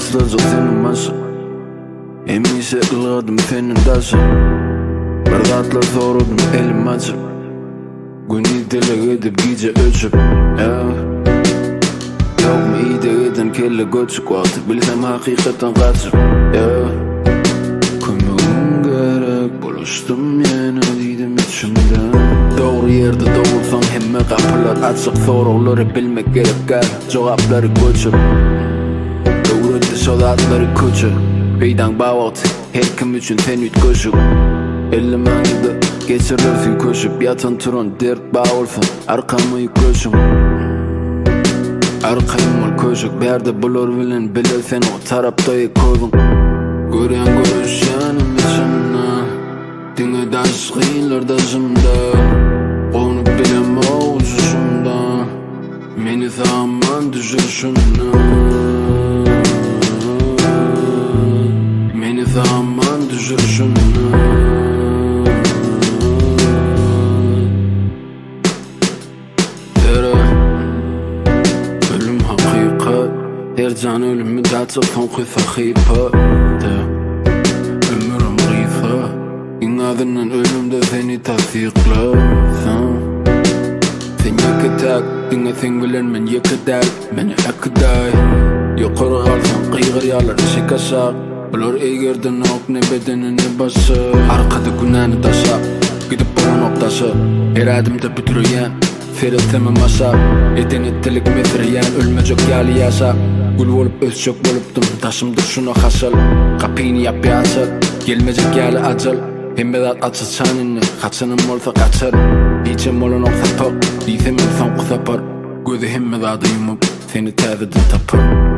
Aslıca senin maşı Emise ılgadım senin taşı Bir katla sorudum elim açıp Günü dile edip gece ölçüp Yok mu iyi de edin kelle göçük vakti Bilsem hakikaten kaçıp Kömüğüm gerek buluştum yine dedim içimden Doğru yerde doğulsam hemme kapılar açık soruları bilmek gerek gel Cevapları göçüp Öğretti solatları koçu Beydan bağat her kim için tenüt koşuk Ellemanide geçirirsin koşup Yatan turun dert bağolsun Arkamı yıkışım Arkayım ol koşuk Berde bulur bilen bilir sen o tarafta yıkıldın Gören görüş yanım içimde Dine daş kıyılır dazımda Onu bilem oğuzuşumda Meni zaman düşüşümde Meni zaman düşüşümde Ölüm hakikat Her can ölümü datsa fonqi sahipa Ömürüm gıfa İnadından ölümde seni tasdikla Sen yıkıtak Dine sen bilen men yıkıdak Men akıday Yukarı kalsan kıygır yalar işi kasak Bular eğerdin ok ne bedenini bası Arkada günahını taşa Gidip bana noktası Her adımda bütürüyen Feretimi masa Edenettilik metreyen Ölmecek yali yasa Gül olup özcök bolupdum Taşımdır şuna hasıl Kapini yap bir açıl Gelmecek yali acıl Hemmedat açıl çanini Kaçınım olsa kaçır İçim olun oksa tok Diysem insan kusapar Gözü hemmedadı yumup Seni tezidin tapır